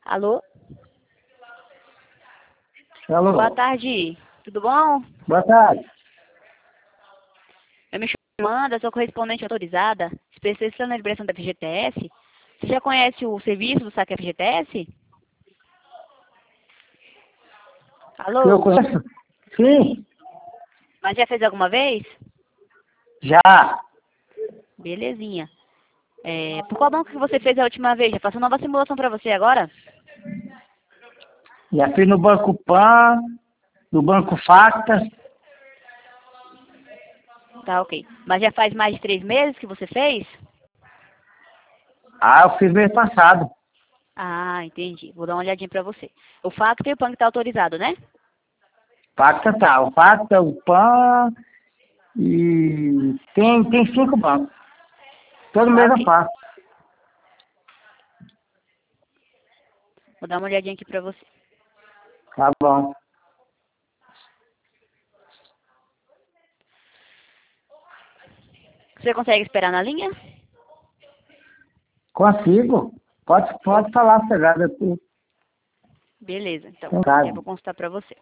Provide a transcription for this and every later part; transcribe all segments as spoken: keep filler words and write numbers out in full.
Alô? Alô? Boa tarde. Tudo bom? Boa tarde. Eu me chamo Amanda, sou correspondente autorizada, especialista na liberação da F G T S. Você já conhece o serviço do saque F G T S? Alô? Eu conheço? Sim, Mas já fez alguma vez? já. Belezinha. É, por qual banco que você fez a última vez? Já passou nova simulação para você agora? Já fiz no Banco Pan, no Banco Facta. Tá, ok. Mas já faz mais de três meses que você fez? Ah, eu fiz mês passado. Ah, entendi. Vou dar uma olhadinha para você. O Facto e o Pan que tá autorizado, né? Facta tá, o Facta, o Pan e tem, tem cinco bancos. Todo Tá, mês eu ok. faço. Vou dar uma olhadinha aqui para você. Tá bom. Você consegue esperar na linha? Consigo. Pode, pode falar, Cegada. Eu Beleza, então. em Eu casa. vou consultar para você.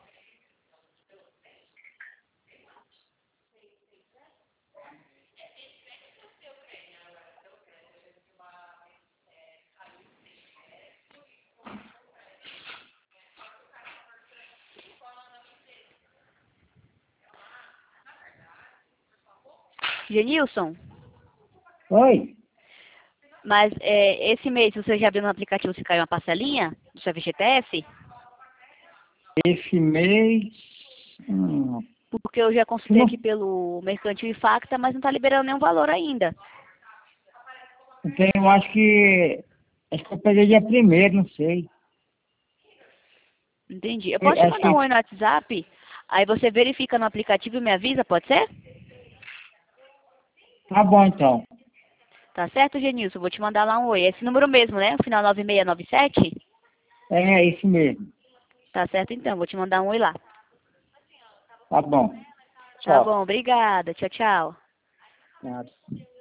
Genilson, Oi? mas é, esse mês você já abriu no aplicativo se caiu uma parcelinha do seu F G T S? Esse mês... Hum, Porque eu já consultei não, aqui pelo Mercantil e Facta, mas não está liberando nenhum valor ainda. tem, eu acho que... Acho que eu peguei dia primeiro, não sei. Entendi. Eu Eu posso te acho mandar um oi que... no WhatsApp? Aí você verifica no aplicativo e me avisa, pode ser? Tá bom, então. Tá certo, Genilson? Vou te mandar lá um oi. Esse número mesmo, né? O final nove seis nove sete? É, isso mesmo. Tá certo então, vou te mandar um oi lá. Tá bom. Tá Tchau. bom, obrigada. Tchau, tchau. Nada.